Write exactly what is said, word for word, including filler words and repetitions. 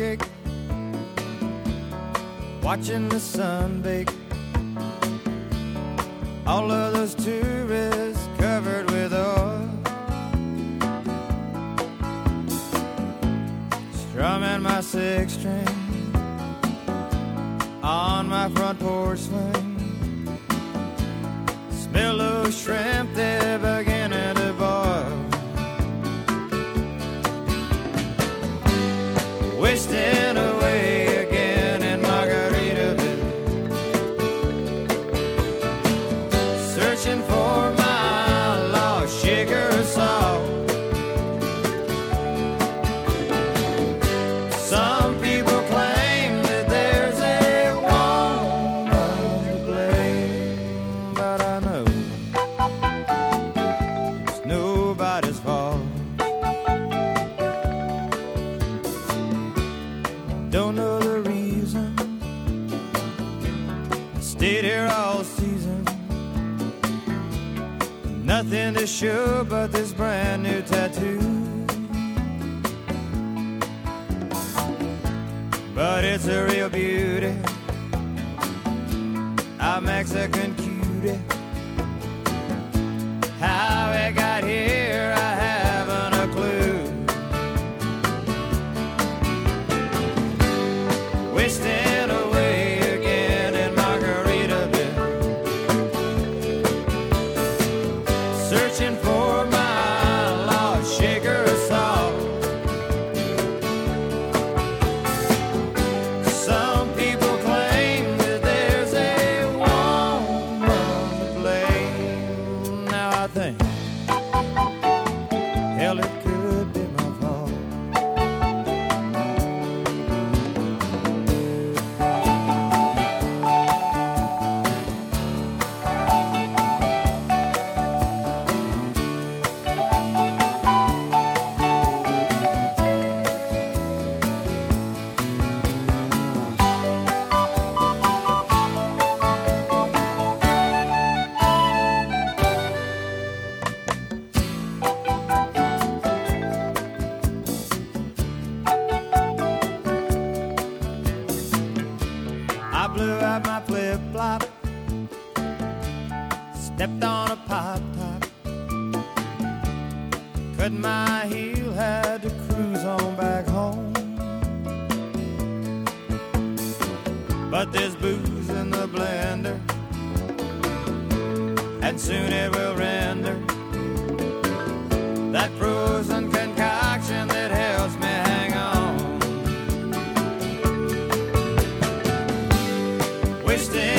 cake, watching the sun bake. All of those tourists covered with oil, strumming my six string on my front porch swing. Smell those shrimp, they're beginning to boil. Wasting away again in Margaritaville, searching for my lost sugar salt. Some people claim that there's a woman to blame, but I know it's nobody's fault. Don't know the reason, stayed here all season. Nothing to show but this brand new tattoo, but it's a real beauty, a Mexican cutie. How it got here, I haven't a clue. Wasting away again in Margaritaville, searching for my lost sugar salt. Some people claim that there's a woman to blame. Now I think, hell, it could be my fault. I blew out my flip-flop, stepped on a pop top, cut my heel, had to cruise on back home. But there's booze in the blender, and soon it will render that frozen concoction that helps me hang on. Wasting